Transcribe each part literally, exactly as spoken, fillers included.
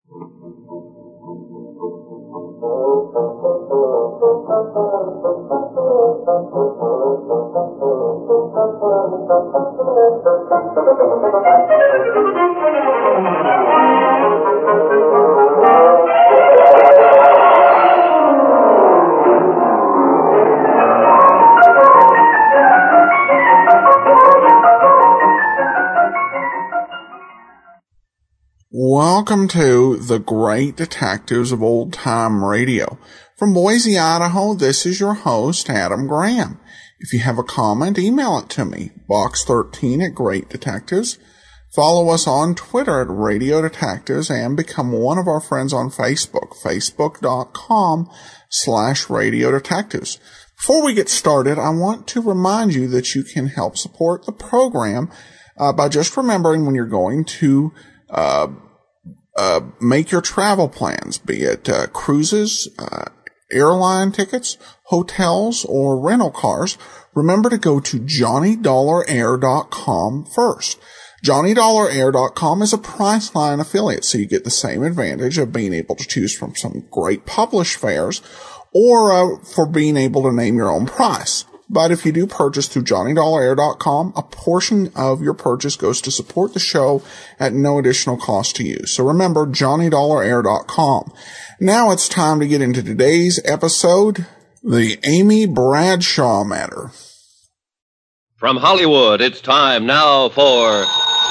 Welcome to The Great Detectives of Old Time Radio. From Boise, Idaho, this is your host, Adam Graham. If you have a comment, email it to me, box thirteen at Great Detectives. Follow us on Twitter at Radio Detectives and become one of our friends on Facebook, facebook.com slash Radio Detectives. Before we get started, I want to remind you that you can help support the program uh, by just remembering when you're going to uh Uh, make your travel plans, be it uh, cruises, uh, airline tickets, hotels, or rental cars. Remember to go to Johnny Dollar Air dot com first. Johnny Dollar Air dot com is a Priceline affiliate, so you get the same advantage of being able to choose from some great published fares or uh, for being able to name your own price. But if you do purchase through Johnny Dollar Air dot com, a portion of your purchase goes to support the show at no additional cost to you. So remember, Johnny Dollar Air dot com. Now it's time to get into today's episode, the Amy Bradshaw matter. From Hollywood, it's time now for...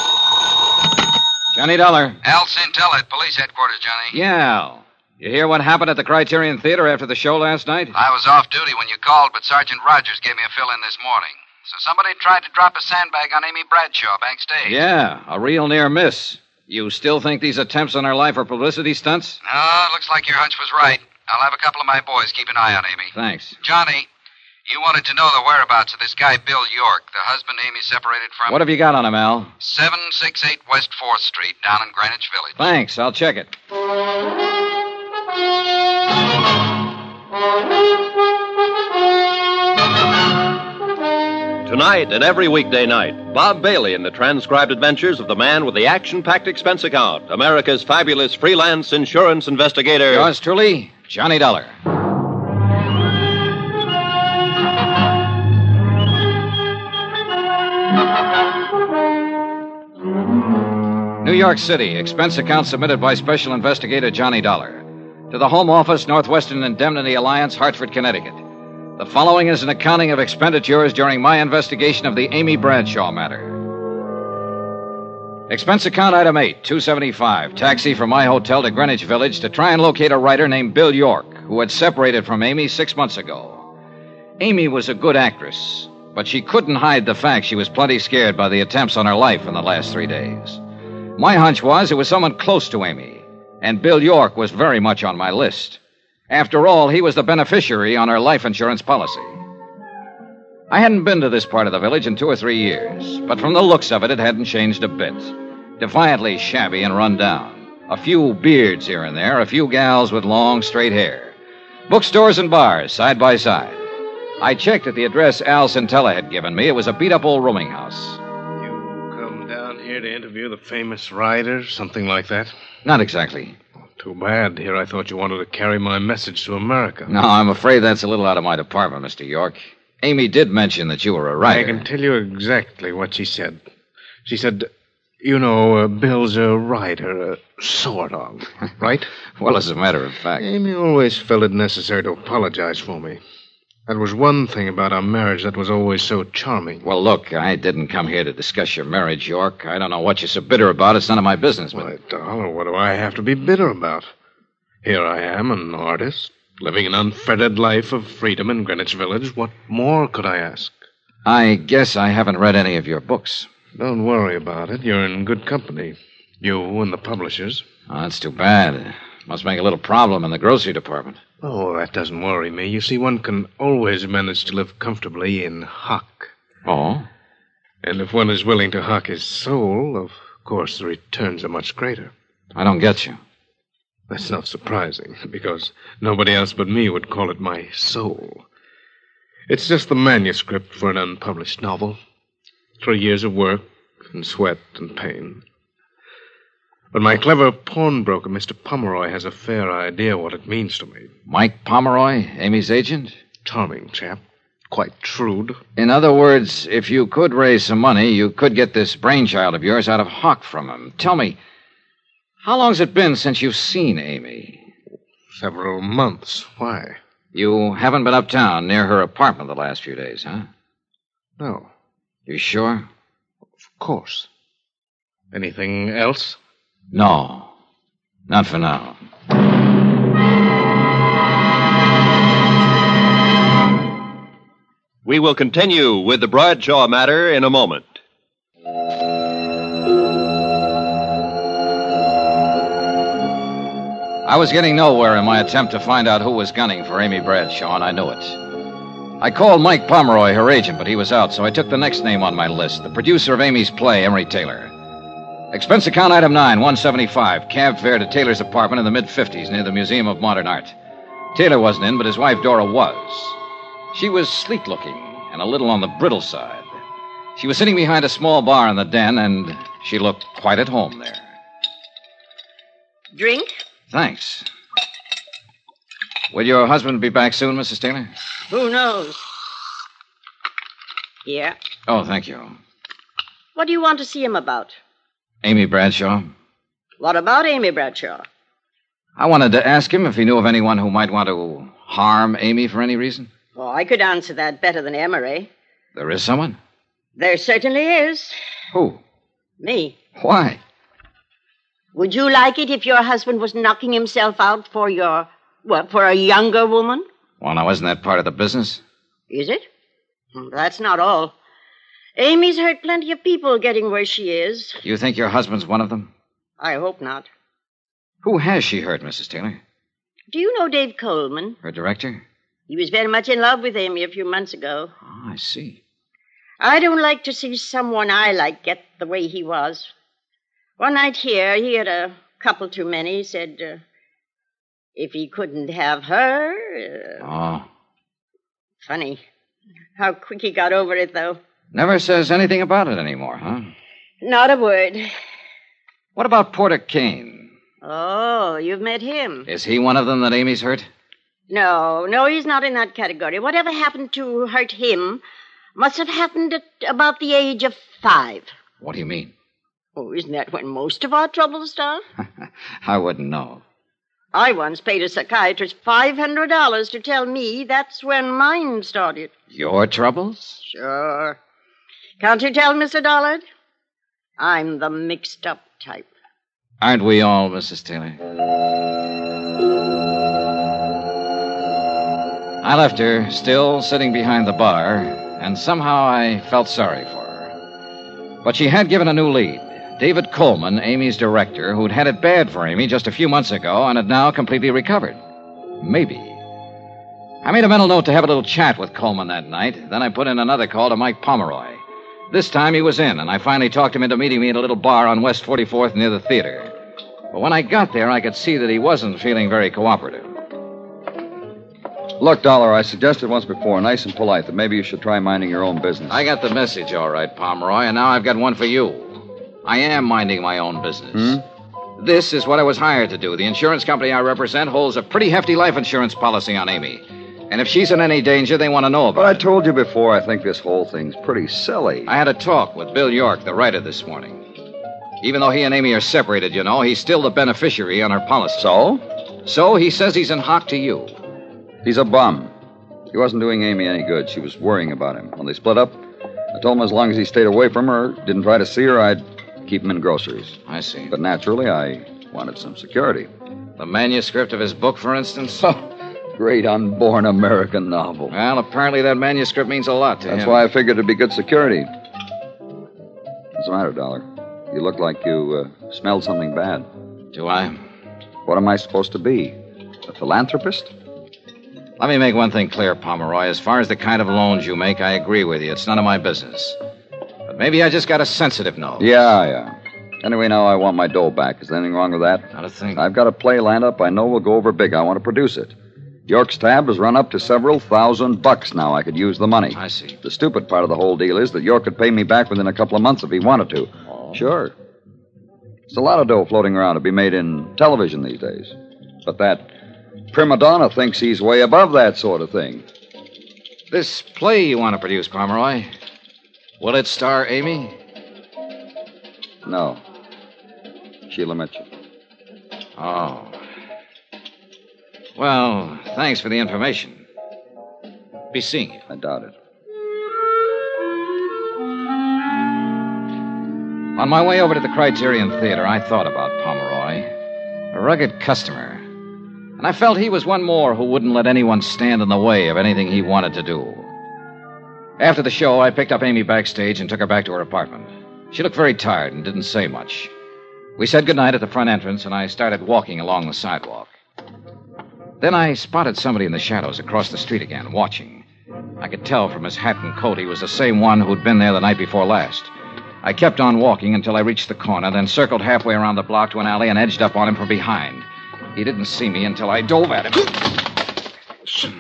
Johnny Dollar. Al Centella at police headquarters, Johnny. Yeah. You hear what happened at the Criterion Theater after the show last night? I was off duty when you called, but Sergeant Rogers gave me a fill-in this morning. So somebody tried to drop a sandbag on Amy Bradshaw backstage. Yeah, a real near miss. You still think these attempts on her life are publicity stunts? No, looks like your hunch was right. I'll have a couple of my boys keep an eye on Amy. Thanks. Johnny, you wanted to know the whereabouts of this guy, Bill York, the husband Amy separated from. What have you got on him, Al? seven sixty-eight West fourth Street, down in Greenwich Village. Thanks, I'll check it. Tonight and every weekday night, Bob Bailey in the transcribed adventures of the man with the action-packed expense account, America's fabulous freelance insurance investigator. Yours truly, Johnny Dollar. New York City, expense account submitted by Special Investigator Johnny Dollar. To the Home Office, Northwestern Indemnity Alliance, Hartford, Connecticut. The following is an accounting of expenditures during my investigation of the Amy Bradshaw matter. Expense account item eight, two seventy-five, taxi from my hotel to Greenwich Village to try and locate a writer named Bill York, who had separated from Amy six months ago. Amy was a good actress, but she couldn't hide the fact she was plenty scared by the attempts on her life in the last three days. My hunch was it was someone close to Amy, and Bill York was very much on my list. After all, he was the beneficiary on her life insurance policy. I hadn't been to this part of the village in two or three years, but from the looks of it, it hadn't changed a bit. Defiantly shabby and run down. A few beards here and there, a few gals with long, straight hair. Bookstores and bars, side by side. I checked at the address Al Centella had given me. It was a beat-up old rooming house. Here to interview the famous writer, something like that? Not exactly. Too bad. Here I thought you wanted to carry my message to America. No, I'm afraid that's a little out of my department, Mister York. Amy did mention that you were a writer. I can tell you exactly what she said. She said, you know, uh, Bill's a writer, uh, sort of, right? Well, as a matter of fact. Amy always felt it necessary to apologize for me. That was one thing about our marriage that was always so charming. Well, look, I didn't come here to discuss your marriage, York. I don't know what you're so bitter about. It's none of my business. But... Why, Dollar, what do I have to be bitter about? Here I am, an artist, living an unfettered life of freedom in Greenwich Village. What more could I ask? I guess I haven't read any of your books. Don't worry about it. You're in good company. You and the publishers. Oh, that's too bad. Must make a little problem in the grocery department. Oh, that doesn't worry me. You see, one can always manage to live comfortably in hock. Oh? And if one is willing to hock his soul, of course the returns are much greater. I don't get you. That's not surprising, because nobody else but me would call it my soul. It's just the manuscript for an unpublished novel. Three years of work and sweat and pain. But my clever pawnbroker, Mister Pomeroy, has a fair idea what it means to me. Mike Pomeroy, Amy's agent? Charming chap. Quite shrewd. In other words, if you could raise some money, you could get this brainchild of yours out of hock from him. Tell me, how long's it been since you've seen Amy? Several months. Why? You haven't been uptown near her apartment the last few days, huh? No. You sure? Of course. Anything else? No. Not for now. We will continue with the Bradshaw matter in a moment. I was getting nowhere in my attempt to find out who was gunning for Amy Bradshaw, and I knew it. I called Mike Pomeroy, her agent, but he was out, so I took the next name on my list, the producer of Amy's play, Emery Taylor. Expense account item nine, one seventy-five, cab fare to Taylor's apartment in the mid-fifties near the Museum of Modern Art. Taylor wasn't in, but his wife Dora was. She was sleek-looking and a little on the brittle side. She was sitting behind a small bar in the den, and she looked quite at home there. Drink? Thanks. Will your husband be back soon, Missus Taylor? Who knows? Yeah. Oh, thank you. What do you want to see him about? Amy Bradshaw. What about Amy Bradshaw? I wanted to ask him if he knew of anyone who might want to harm Amy for any reason. Oh, I could answer that better than Emery. There is someone? There certainly is. Who? Me. Why? Would you like it if your husband was knocking himself out for your, what, for a younger woman? Well, now, isn't that part of the business? Is it? That's not all. Amy's hurt plenty of people getting where she is. Do you think your husband's one of them? I hope not. Who has she hurt, Missus Taylor? Do you know Dave Coleman? Her director? He was very much in love with Amy a few months ago. Oh, I see. I don't like to see someone I like get the way he was. One night here, he had a couple too many. He said, uh, if he couldn't have her... Uh, oh. Funny. How quick he got over it, though. Never says anything about it anymore, huh? Not a word. What about Porter Kane? Oh, you've met him. Is he one of them that Amy's hurt? No, no, he's not in that category. Whatever happened to hurt him must have happened at about the age of five. What do you mean? Oh, isn't that when most of our troubles start? I wouldn't know. I once paid a psychiatrist five hundred dollars to tell me that's when mine started. Your troubles? Sure. Can't you tell, Mister Dollard? I'm the mixed-up type. Aren't we all, Missus Taylor? I left her, still sitting behind the bar, and somehow I felt sorry for her. But she had given a new lead. David Coleman, Amy's director, who'd had it bad for Amy just a few months ago and had now completely recovered. Maybe. I made a mental note to have a little chat with Coleman that night. Then I put in another call to Mike Pomeroy. This time he was in, and I finally talked him into meeting me at a little bar on West forty-fourth near the theater. But when I got there, I could see that he wasn't feeling very cooperative. Look, Dollar, I suggested once before, nice and polite, that maybe you should try minding your own business. I got the message, all right, Pomeroy, and now I've got one for you. I am minding my own business. Hmm? This is what I was hired to do. The insurance company I represent holds a pretty hefty life insurance policy on Amy. And if she's in any danger, they want to know about But I it. told you before, I think this whole thing's pretty silly. I had a talk with Bill York, the writer, this morning. Even though he and Amy are separated, you know, he's still the beneficiary on her policy. So? So he says he's in hock to you. He's a bum. He wasn't doing Amy any good. She was worrying about him. When they split up, I told him as long as he stayed away from her, didn't try to see her, I'd keep him in groceries. I see. But naturally, I wanted some security. The manuscript of his book, for instance? Great unborn American novel. Well, apparently that manuscript means a lot to That's him. why I figured it'd be good security. What's the matter, Dollar? You look like you uh, smelled something bad. Do I? What am I supposed to be? A philanthropist? Let me make one thing clear, Pomeroy. As far as the kind of loans you make, I agree with you. It's none of my business. But maybe I just got a sensitive nose. Yeah, yeah. Anyway, now I want my dough back. Is there anything wrong with that? Not a thing. I've got a play lined up I know will go over big. I want to produce it. York's tab has run up to several thousand bucks now. I could use the money. I see. The stupid part of the whole deal is that York could pay me back within a couple of months if he wanted to. Oh. Sure. There's a lot of dough floating around to be made in television these days. But that prima donna thinks he's way above that sort of thing. This play you want to produce, Pomeroy, will it star Amy? No. Sheila Mitchell. Oh. Well, thanks for the information. Be seeing you. I doubt it. On my way over to the Criterion Theater, I thought about Pomeroy. A rugged customer. And I felt he was one more who wouldn't let anyone stand in the way of anything he wanted to do. After the show, I picked up Amy backstage and took her back to her apartment. She looked very tired and didn't say much. We said goodnight at the front entrance, and I started walking along the sidewalk. Then I spotted somebody in the shadows across the street again, watching. I could tell from his hat and coat he was the same one who'd been there the night before last. I kept on walking until I reached the corner, then circled halfway around the block to an alley and edged up on him from behind. He didn't see me until I dove at him.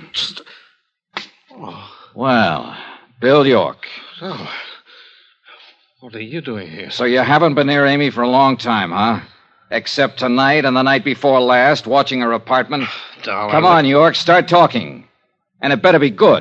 Well, Bill York. So, what are you doing here? So you haven't been near Amy for a long time, huh? Except tonight and the night before last, watching her apartment? Darling. Come on, York, start talking. And it better be good.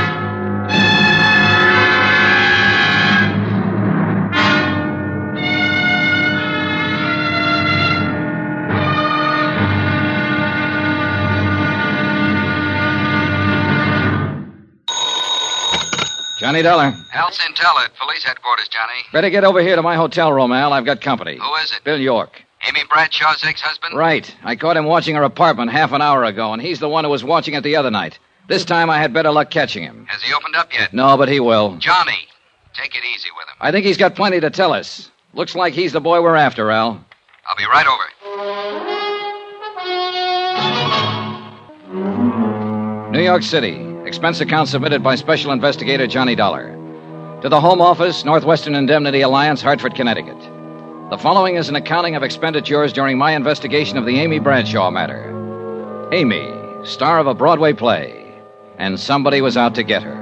Johnny Dollar. Al Centella at police headquarters, Johnny. Better get over here to my hotel room, Al. I've got company. Who is it? Bill York. Amy Bradshaw's ex-husband? Right. I caught him watching her apartment half an hour ago, and he's the one who was watching it the other night. This time I had better luck catching him. Has he opened up yet? No, but he will. Johnny, take it easy with him. I think he's got plenty to tell us. Looks like he's the boy we're after, Al. I'll be right over. New York City. Expense account submitted by Special Investigator Johnny Dollar. To the Home Office, Northwestern Indemnity Alliance, Hartford, Connecticut. The following is an accounting of expenditures during my investigation of the Amy Bradshaw matter. Amy, star of a Broadway play, and somebody was out to get her.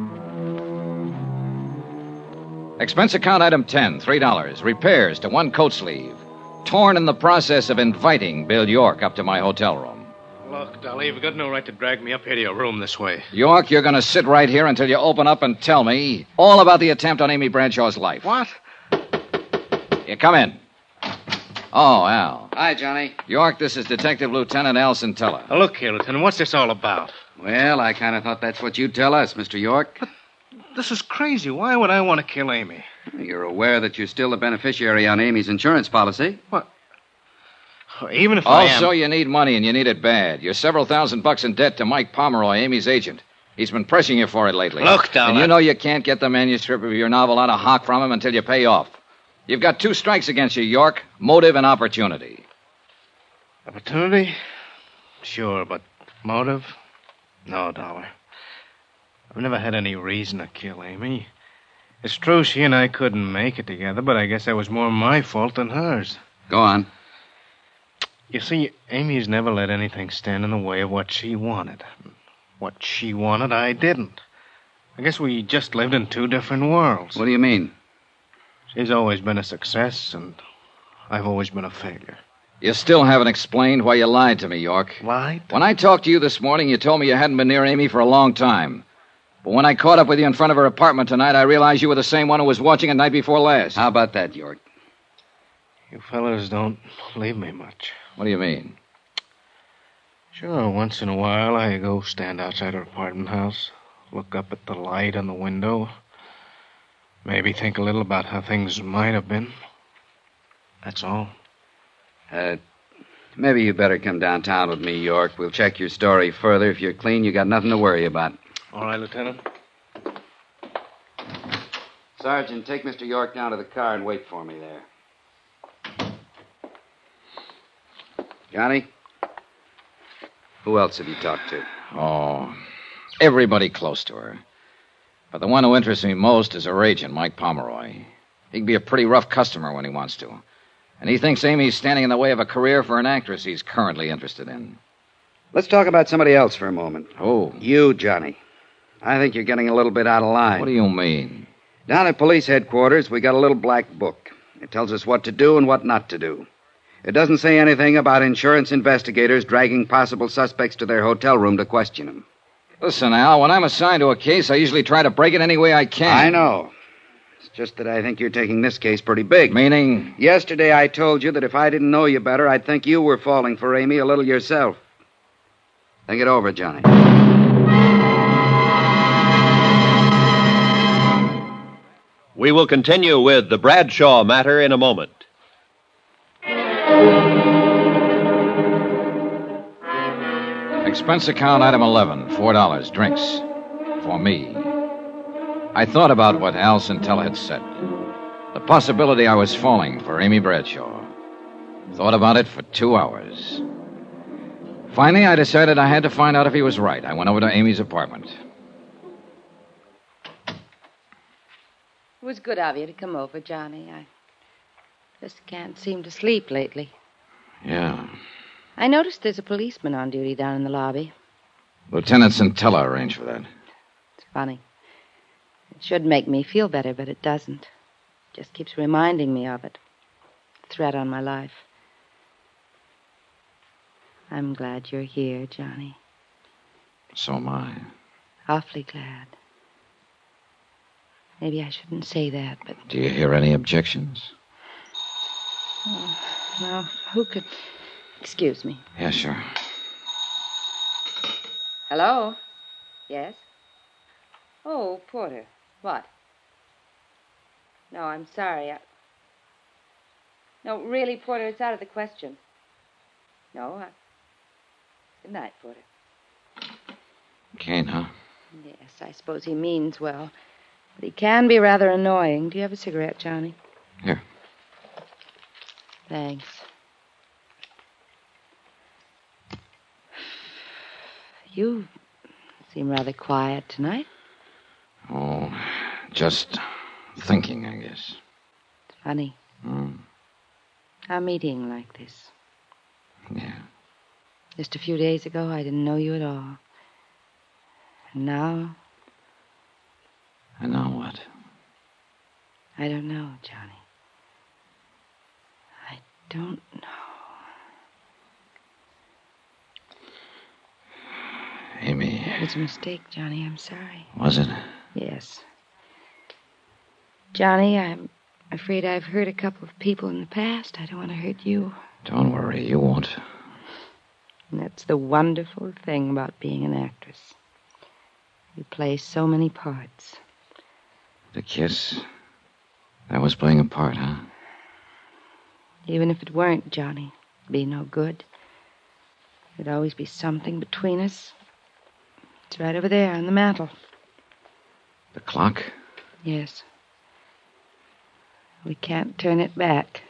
Expense account item ten, three dollars. Repairs to one coat sleeve. Torn in the process of inviting Bill York up to my hotel room. Look, Dolly, you've got no right to drag me up here to your room this way. York, you're going to sit right here until you open up and tell me all about the attempt on Amy Bradshaw's life. What? You come in. Oh, Al. Hi, Johnny. York, this is Detective Lieutenant Al Centella. Now, look here, Lieutenant, what's this all about? Well, I kind of thought that's what you'd tell us, Mister York. But this is crazy. Why would I want to kill Amy? You're aware that you're still the beneficiary on Amy's insurance policy. What? Even if I am... Also, you need money, and you need it bad. You're several thousand bucks in debt to Mike Pomeroy, Amy's agent. He's been pressing you for it lately. Look, Dollar. And you know you can't get the manuscript of your novel out of hock from him until you pay off. You've got two strikes against you, York. Motive and opportunity. Opportunity? Sure, but motive? No, Dollar. I've never had any reason to kill Amy. It's true she and I couldn't make it together, but I guess that was more my fault than hers. Go on. You see, Amy's never let anything stand in the way of what she wanted. What she wanted, I didn't. I guess we just lived in two different worlds. What do you mean? She's always been a success, and I've always been a failure. You still haven't explained why you lied to me, York. Lied? When I talked to you this morning, you told me you hadn't been near Amy for a long time. But when I caught up with you in front of her apartment tonight, I realized you were the same one who was watching it night before last. How about that, York? You fellas don't believe me much. What do you mean? Sure, once in a while I go stand outside her apartment house, look up at the light on the window, maybe think a little about how things might have been. That's all. Uh, maybe you better come downtown with me, York. We'll check your story further. If you're clean, you got nothing to worry about. All right, Lieutenant. Sergeant, take Mister York down to the car and wait for me there. Johnny? Who else have you talked to? Oh, everybody close to her. But the one who interests me most is her agent, Mike Pomeroy. He can be a pretty rough customer when he wants to. And he thinks Amy's standing in the way of a career for an actress he's currently interested in. Let's talk about somebody else for a moment. Oh. You, Johnny. I think you're getting a little bit out of line. What do you mean? Down at police headquarters, we got a little black book. It tells us what to do and what not to do. It doesn't say anything about insurance investigators dragging possible suspects to their hotel room to question them. Listen, Al, when I'm assigned to a case, I usually try to break it any way I can. I know. It's just that I think you're taking this case pretty big. Meaning? Yesterday I told you that if I didn't know you better, I'd think you were falling for Amy a little yourself. Think it over, Johnny. We will continue with the Bradshaw matter in a moment. Expense account item eleven, four dollars, drinks. For me. I thought about what Al Centella had said. The possibility I was falling for Amy Bradshaw. Thought about it for two hours. Finally, I decided I had to find out if he was right. I went over to Amy's apartment. It was good of you to come over, Johnny. I just can't seem to sleep lately. Yeah. I noticed there's a policeman on duty down in the lobby. Lieutenant Centella arranged for that. It's funny. It should make me feel better, but it doesn't. It just keeps reminding me of it. The threat on my life. I'm glad you're here, Johnny. So am I. Awfully glad. Maybe I shouldn't say that, but... Do you hear any objections? Oh, well, who could... Excuse me. Yeah, sure. Hello? Yes? Oh, Porter. What? No, I'm sorry. I... No, really, Porter, it's out of the question. No, I... Good night, Porter. Kane, huh? Yes, I suppose he means well. But he can be rather annoying. Do you have a cigarette, Johnny? Here. Thanks. You seem rather quiet tonight. Oh, just thinking, I guess. It's funny. Hmm. A meeting like this. Yeah. Just a few days ago, I didn't know you at all. And now... And now what? I don't know, Johnny. I don't know. Amy... It was a mistake, Johnny. I'm sorry. Was it? Yes. Johnny, I'm afraid I've hurt a couple of people in the past. I don't want to hurt you. Don't worry, you won't. And that's the wonderful thing about being an actress. You play so many parts. The kiss, that was playing a part, huh? Even if it weren't, Johnny, it'd be no good. There'd always be something between us. It's right over there on the mantel. The clock? Yes. We can't turn it back.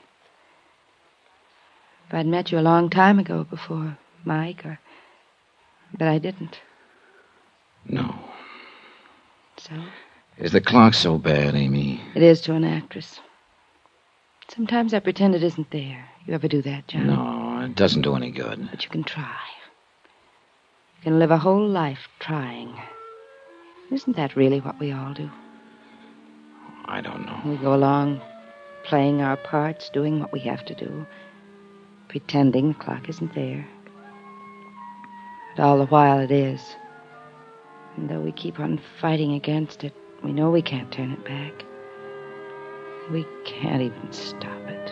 If I'd met you a long time ago before Mike, or... But I didn't. No. So? Is the clock so bad, Amy? It is to an actress. Sometimes I pretend it isn't there. You ever do that, Johnny? No, it doesn't do any good. But you can try. You can live a whole life trying. Isn't that really what we all do? I don't know. We go along playing our parts, doing what we have to do, pretending the clock isn't there. But all the while it is. And though we keep on fighting against it, we know we can't turn it back. We can't even stop it.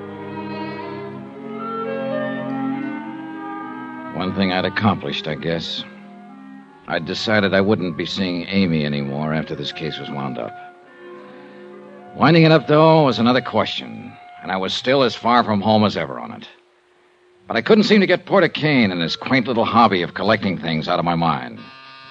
One thing I'd accomplished, I guess. I'd decided I wouldn't be seeing Amy anymore after this case was wound up. Winding it up, though, was another question, and I was still as far from home as ever on it. But I couldn't seem to get Porter Kane and his quaint little hobby of collecting things out of my mind.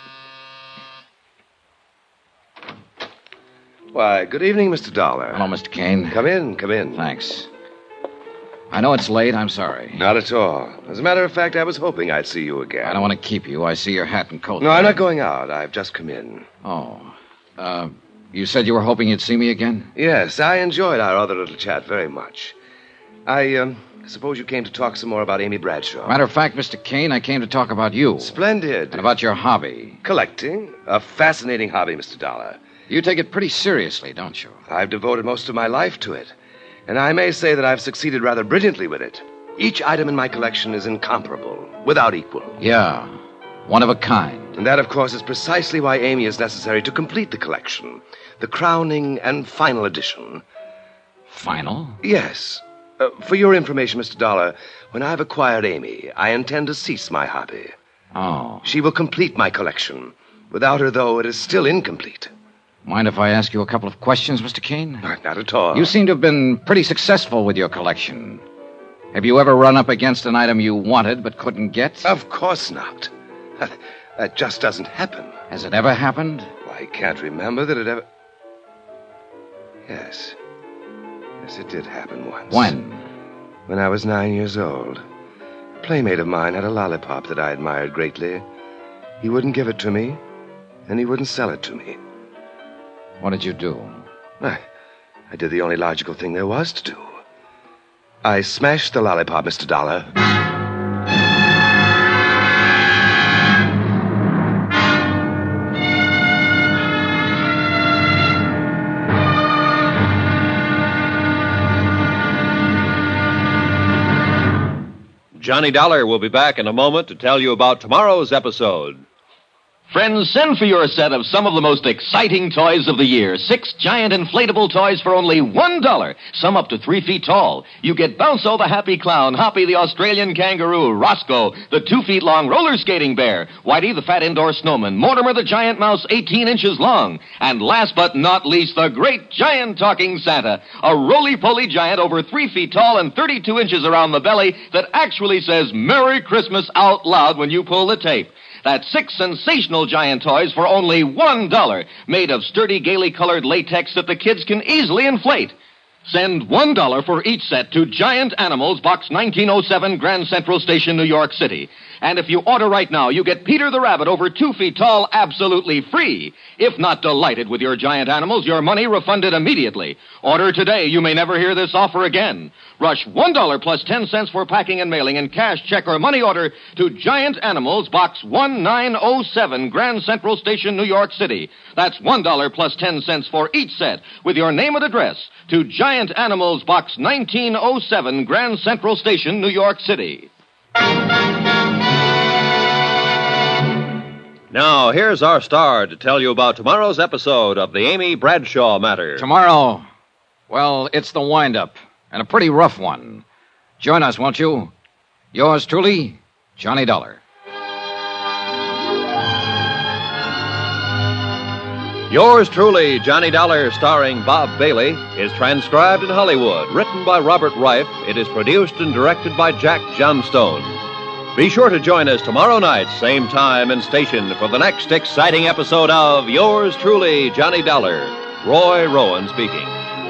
Why, good evening, Mister Dollar. Hello, Mister Kane. Come in, come in. Thanks. I know it's late. I'm sorry. Not at all. As a matter of fact, I was hoping I'd see you again. I don't want to keep you. I see your hat and coat. No, I'm not going out. I've just come in. Oh. Uh, you said you were hoping you'd see me again? Yes, I enjoyed our other little chat very much. I, um, suppose you came to talk some more about Amy Bradshaw. Matter of fact, Mister Kane, I came to talk about you. Splendid. And about your hobby. Collecting. A fascinating hobby, Mister Dollar. You take it pretty seriously, don't you? I've devoted most of my life to it. And I may say that I've succeeded rather brilliantly with it. Each item in my collection is incomparable, without equal. Yeah, one of a kind. And that, of course, is precisely why Amy is necessary to complete the collection. The crowning and final edition. Final? Yes. Uh, for your information, Mister Dollar, when I've acquired Amy, I intend to cease my hobby. Oh. She will complete my collection. Without her, though, it is still incomplete. Mind if I ask you a couple of questions, Mister Kane? Not at all. You seem to have been pretty successful with your collection. Have you ever run up against an item you wanted but couldn't get? Of course not. That just doesn't happen. Has it ever happened? I can't remember that it ever... Yes. Yes, it did happen once. When? When I was nine years old. A playmate of mine had a lollipop that I admired greatly. He wouldn't give it to me, and he wouldn't sell it to me. What did you do? I, I did the only logical thing there was to do. I smashed the lollipop, Mister Dollar. Johnny Dollar will be back in a moment to tell you about tomorrow's episode. Friends, send for your set of some of the most exciting toys of the year. Six giant inflatable toys for only one dollar. Some up to three feet tall. You get Bounso the Happy Clown, Hoppy the Australian Kangaroo, Roscoe the two feet long roller skating bear, Whitey the fat indoor snowman, Mortimer the giant mouse eighteen inches long, and last but not least, the great giant talking Santa, a roly-poly giant over three feet tall and thirty-two inches around the belly that actually says Merry Christmas out loud when you pull the tape. That's six sensational giant toys for only one dollar, made of sturdy, gaily colored latex that the kids can easily inflate. Send one dollar for each set to Giant Animals, Box nineteen oh seven, Grand Central Station, New York City. And if you order right now, you get Peter the Rabbit over two feet tall absolutely free. If not delighted with your giant animals, your money refunded immediately. Order today. You may never hear this offer again. Rush one dollar plus ten cents for packing and mailing in cash, check, or money order to Giant Animals, Box nineteen oh seven, Grand Central Station, New York City. That's one dollar plus ten cents for each set with your name and address to Giant Animals, Box nineteen oh seven, Grand Central Station, New York City. Now, here's our star to tell you about tomorrow's episode of the Amy Bradshaw Matter. Tomorrow, well, it's the wind-up, and a pretty rough one. Join us, won't you? Yours truly, Johnny Dollar. Yours truly, Johnny Dollar, starring Bob Bailey, is transcribed in Hollywood. Written by Robert Reif, it is produced and directed by Jack Johnstone. Be sure to join us tomorrow night, same time and station, for the next exciting episode of Yours truly, Johnny Dollar. Roy Rowan speaking.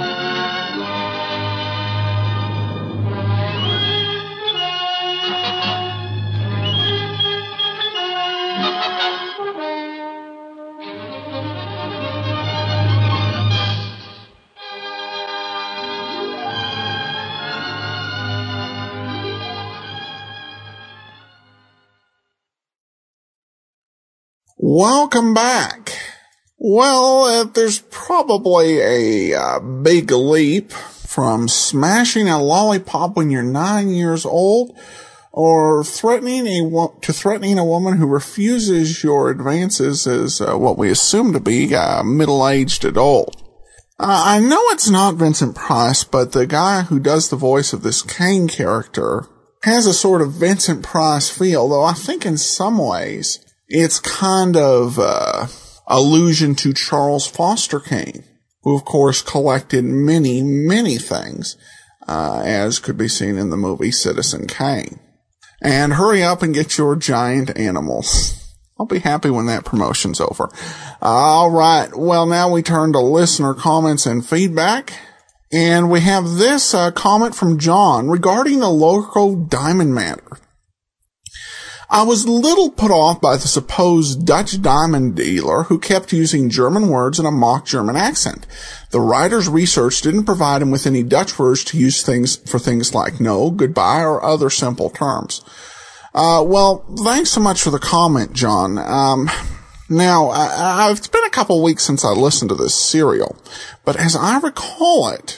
Welcome back. Well, uh, there's probably a uh, big leap from smashing a lollipop when you're nine years old or threatening a wo- to threatening a woman who refuses your advances as uh, what we assume to be a middle-aged adult. Uh, I know it's not Vincent Price, but the guy who does the voice of this Kane character has a sort of Vincent Price feel, though I think in some ways it's kind of uh allusion to Charles Foster Kane, who of course collected many, many things, uh, as could be seen in the movie Citizen Kane. And hurry up and get your giant animals. I'll be happy when that promotion's over. All right. Well, now we turn to listener comments and feedback. And we have this uh, comment from John regarding the local diamond matter. I was a little put off by the supposed Dutch diamond dealer who kept using German words in a mock German accent. The writer's research didn't provide him with any Dutch words to use things for things like no, goodbye, or other simple terms. Uh, well, thanks so much for the comment, John. Um, now, I, I, it's been a couple weeks since I listened to this serial, but as I recall it,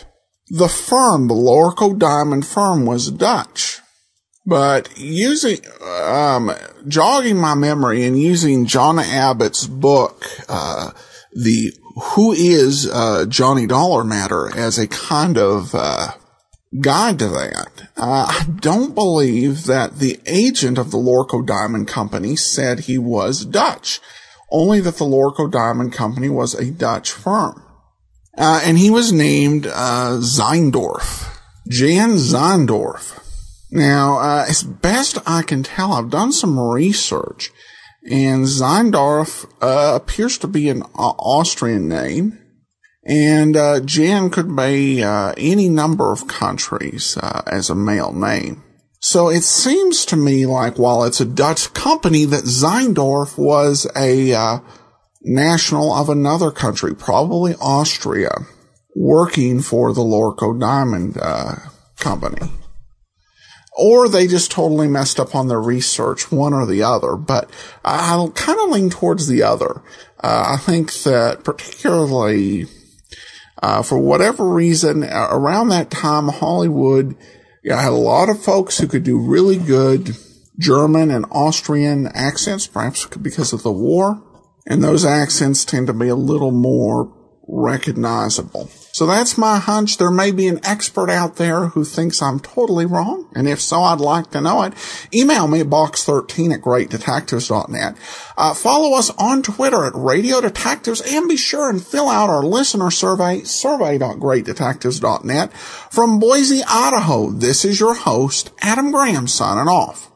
The firm, the Lorco Diamond firm, was Dutch. But using, um, jogging my memory and using John Abbott's book, uh, the Who is uh, Johnny Dollar matter as a kind of uh, guide to that, uh, I don't believe that the agent of the Lorco Diamond Company said he was Dutch, only that the Lorco Diamond Company was a Dutch firm. Uh, and he was named uh, Zeindorf, Jan Zeindorf. Now, uh, as best I can tell, I've done some research, and Zeindorf uh, appears to be an uh, Austrian name, and uh, Jan could be uh, any number of countries uh, as a male name. So it seems to me like while it's a Dutch company, that Zeindorf was a uh, national of another country, probably Austria, working for the Lorco Diamond uh, Company. Or they just totally messed up on their research, one or the other. But I'll kind of lean towards the other. Uh, I think that particularly, uh, for whatever reason, around that time, Hollywood you know, had a lot of folks who could do really good German and Austrian accents, perhaps because of the war. And those accents tend to be a little more recognizable. So that's my hunch. There may be an expert out there who thinks I'm totally wrong, and if so, I'd like to know it. Email me at box thirteen at great detectives dot net. Uh, follow us on Twitter at Radio Detectives, and be sure and fill out our listener survey, survey dot great detectives dot net. From Boise, Idaho, this is your host, Adam Graham, signing off.